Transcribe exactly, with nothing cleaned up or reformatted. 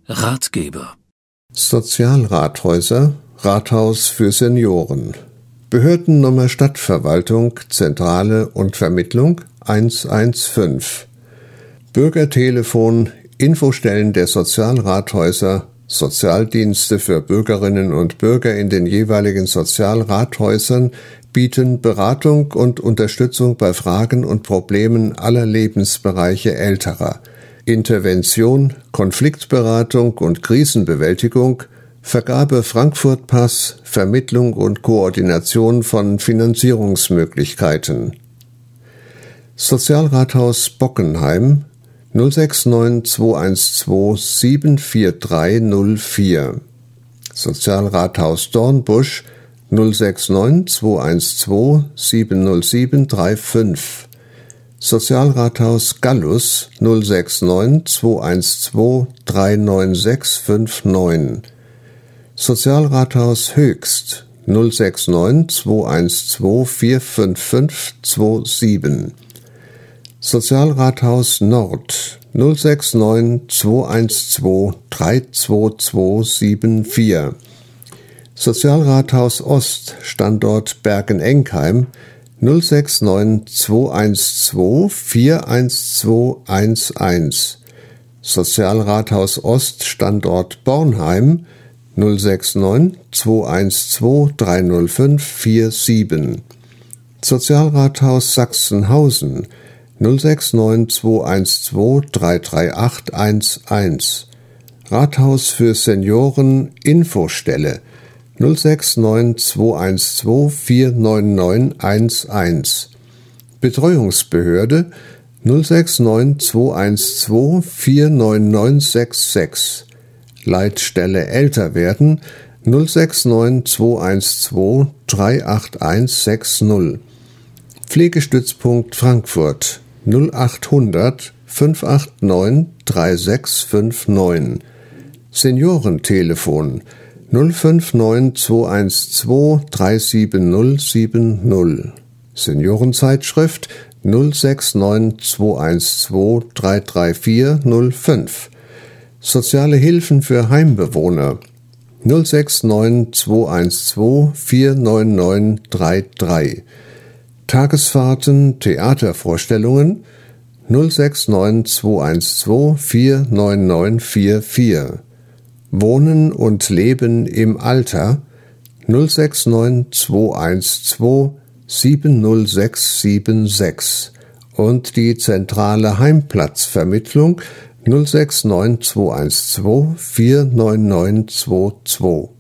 Ratgeber. Sozialrathäuser, Rathaus für Senioren. Behördennummer Stadtverwaltung, Zentrale und Vermittlung eins eins fünf. Bürgertelefon, Infostellen der Sozialrathäuser, Sozialdienste für Bürgerinnen und Bürger in den jeweiligen Sozialrathäusern bieten Beratung und Unterstützung bei Fragen und Problemen aller Lebensbereiche Älterer. Intervention, Konfliktberatung und Krisenbewältigung, Vergabe Frankfurt-Pass, Vermittlung und Koordination von Finanzierungsmöglichkeiten. Sozialrathaus Bockenheim null sechs neun zwei eins zwei sieben vier drei null vier. Sozialrathaus Dornbusch null sechs neun zwei eins zwei sieben null sieben drei fünf. Sozialrathaus Gallus null sechs neun zwei eins zwei drei neun sechs fünf neun. Sozialrathaus Höchst null sechs neun zwei eins zwei vier fünf fünf zwei sieben. Sozialrathaus Nord null sechs neun zwei eins zwei drei zwei zwei sieben vier. Sozialrathaus Ost, Standort Bergen-Enkheim null sechs neun zwei eins zwei vier eins zwei eins eins. Sozialrathaus Ost, Standort Bornheim null sechs neun zwei eins zwei drei null fünf vier sieben. Sozialrathaus Sachsenhausen null sechs neun zwei eins zwei drei drei acht eins eins. Rathaus für Senioren Infostelle null sechs neun zwei eins zwei vier neun neun eins eins. Betreuungsbehörde null sechs neun zwei eins zwei vier neun neun sechs sechs. Leitstelle Älter werden null sechs neun zwei eins zwei drei acht eins sechs null. Pflegestützpunkt Frankfurt null acht hundert fünf acht neun drei sechs fünf neun. Seniorentelefon null fünf neun zwei eins zwei drei sieben null sieben null. Seniorenzeitschrift null sechs neun zwei eins zwei drei drei vier null fünf. Soziale Hilfen für Heimbewohner null sechs neun zwei eins zwei vier neun neun drei drei. Tagesfahrten, Theatervorstellungen null sechs neun zwei eins zwei vier neun neun vier vier. Wohnen und Leben im Alter null sechs neun zwei eins zwei sieben null sechs sieben sechs und die zentrale Heimplatzvermittlung null sechs neun zwei eins zwei vier neun neun zwei zwei.